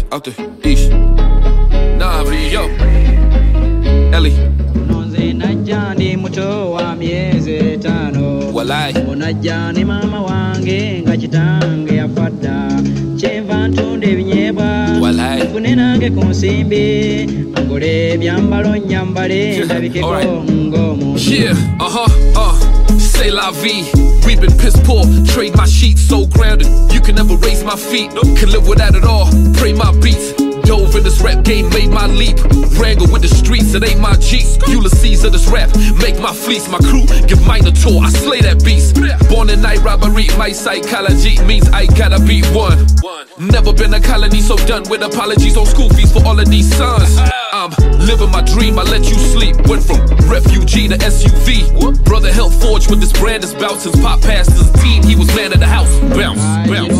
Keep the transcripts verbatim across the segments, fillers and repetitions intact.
out the east. Nah, yo, Ellie. Najani muto wa miezi tano. Walai. Unajani mama wange nga chitange yafadda. Cheva ntunde binyeba. Walai. Kunenange kunsimbi. Angole byambalo nyambale ndabikeko ngomu. Yeah, uh-huh, uh. C'est la vie. We've been piss poor. Trade my sheets so grounded. You can never raise my feet. Can live without it all. Pray my beats. Dove in this rap game, made my leap. Wrangle with the streets, it ain't my G's. Ulysses of this rap, make my fleece. My crew, give mine a tour, I slay that beast. Born in night robbery, my psychology means I gotta be one. Never been a colony, so done with apologies on school fees for all of these sons. I'm living my dream, I let you sleep. Went from refugee to S U V. Brother held forge with this brand is bout since Pop passed his team, he was man of the house. Bounce, bounce.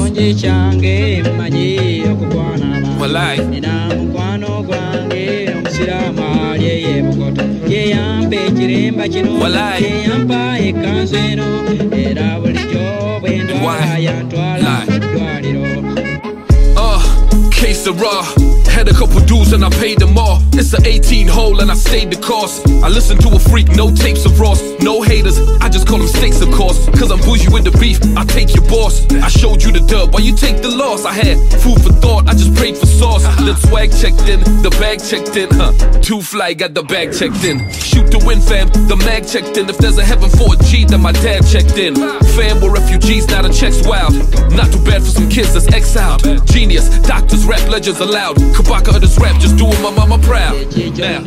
Walai. Nina mkwano gwange omusirama lyeye bukoto yeyampa ekirimba kino yeyampa ekanzu eno era bulijjo bwe ndwala yantwala eddwaliro. Uh, que sera. Had a couple dudes and I paid them all. It's an eighteen hole and I stayed the course. I listened to a freak, no tapes of Ross. No haters, I just call them steaks of course. Cause I'm bougie with the beef, I take your boss. I showed you the dub, why you take the loss? I had food for thought, I just prayed for sauce. Then swag checked in, the bag checked in, huh? Too fly, got the bag checked in. Shoot the win fam, the mag checked in. If there's a heaven for a G, then my dad checked in. Fam, we're refugees, now the check's wild. Not too bad for some kids that's exiled. Genius, doctors, rap legends allowed. Kabaka of this rap, just doing my mama proud. Now.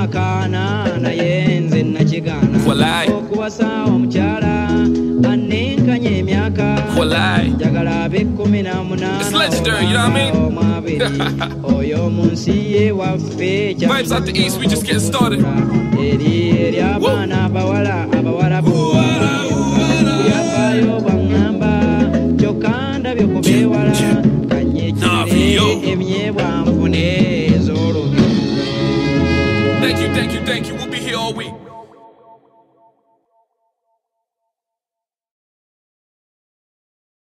Walai. Walai. It's legendary, you know what I mean? Vibes out the east, we just getting started. Thank you, thank you, thank you. We'll be here all week.